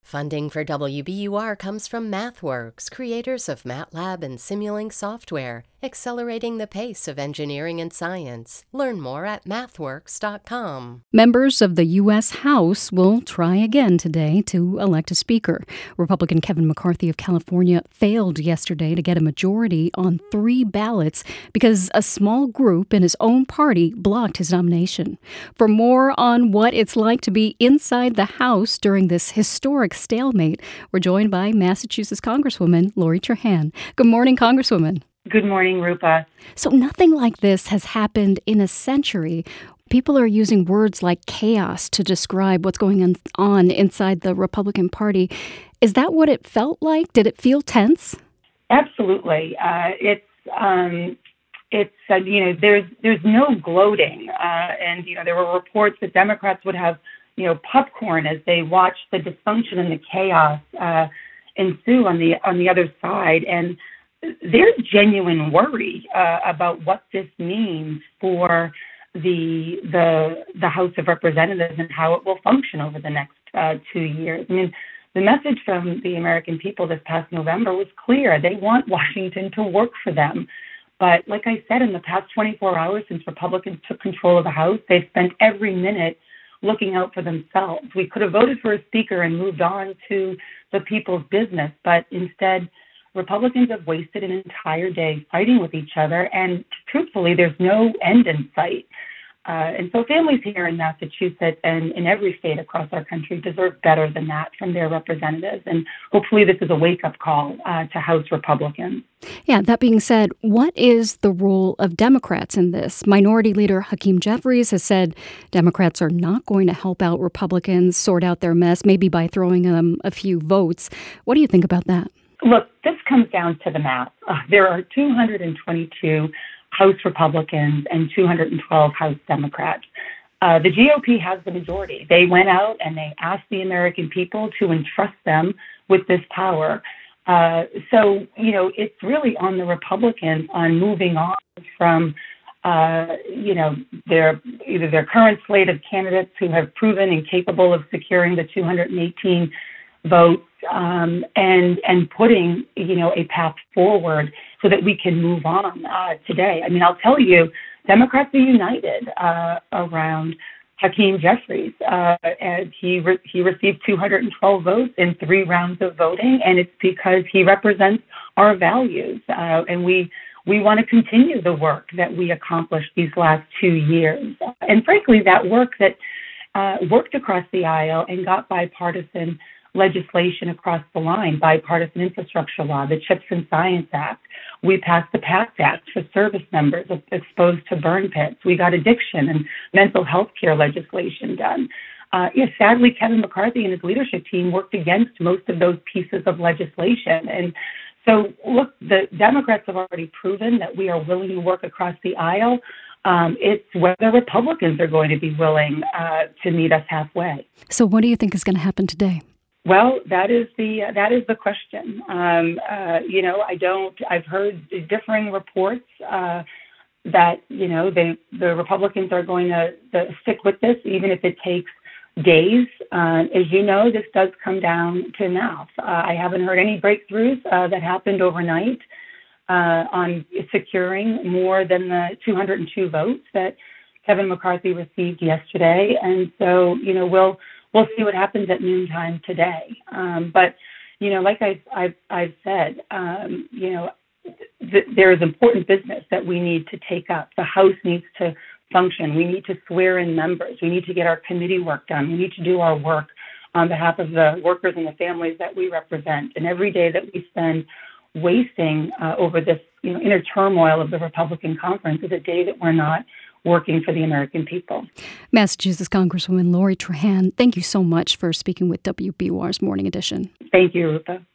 Funding for WBUR comes from MathWorks, creators of MATLAB and Simulink software, accelerating the pace of engineering and science. Learn more at mathworks.com. Members of the U.S. House will try again today to elect a speaker. Republican Kevin McCarthy of California failed yesterday to get a majority on 3 ballots because a small group in his own party blocked his nomination. For more on what it's like to be inside the House during this historic stalemate, we're joined by Massachusetts Congresswoman Lori Trahan. Good morning, Congresswoman. Good morning, Rupa. So nothing like this has happened in a century. People are using words like chaos to describe what's going on inside the Republican Party. Is that what it felt like? Did it feel tense? Absolutely. There's no gloating, and there were reports that Democrats would have popcorn as they watched the dysfunction and the chaos ensue on the other side, and there's genuine worry about what this means for the House of Representatives and how it will function over the next 2 years. I mean, the message from the American people this past November was clear. They want Washington to work for them. But like I said, in the past 24 hours since Republicans took control of the House, they've spent every minute looking out for themselves. We could have voted for a speaker and moved on to the people's business, but instead, Republicans have wasted an entire day fighting with each other, and truthfully, there's no end in sight. And so families here in Massachusetts and in every state across our country deserve better than that from their representatives. And hopefully this is a wake-up call to House Republicans. Yeah, that being said, what is the role of Democrats in this? Minority Leader Hakeem Jeffries has said Democrats are not going to help out Republicans sort out their mess, maybe by throwing them a few votes. What do you think about that? Look, this comes down to the math. There are 222 House Republicans and 212 House Democrats. The GOP has the majority. They went out and they asked the American people to entrust them with this power. So it's really on the Republicans on moving on from, their current slate of candidates who have proven incapable of securing the 218 votes and putting, a path forward so that we can move on today. I mean, I'll tell you, Democrats are united around Hakeem Jeffries. And he received 212 votes in 3 rounds of voting, and it's because he represents our values. And we want to continue the work that we accomplished these last 2 years. And frankly, that work that worked across the aisle and got bipartisan legislation across the line, bipartisan infrastructure law, the CHIPS and Science Act. We passed the PACT Act for service members exposed to burn pits. We got addiction and mental health care legislation done. Sadly, Kevin McCarthy and his leadership team worked against most of those pieces of legislation. And so, look, the Democrats have already proven that we are willing to work across the aisle. It's whether Republicans are going to be willing to meet us halfway. So what do you think is going to happen today? Well, that is the question. I've heard differing reports that the Republicans are going to stick with this, even if it takes days. As you know, this does come down to math. I haven't heard any breakthroughs that happened overnight on securing more than the 202 votes that Kevin McCarthy received yesterday, and so We'll see what happens at noontime today. But like I've said, there is important business that we need to take up. The House needs to function. We need to swear in members. We need to get our committee work done. We need to do our work on behalf of the workers and the families that we represent. And every day that we spend wasting over this inner turmoil of the Republican conference is a day that we're not working for the American people. Massachusetts Congresswoman Lori Trahan, thank you so much for speaking with WBUR's Morning Edition. Thank you, Rupa.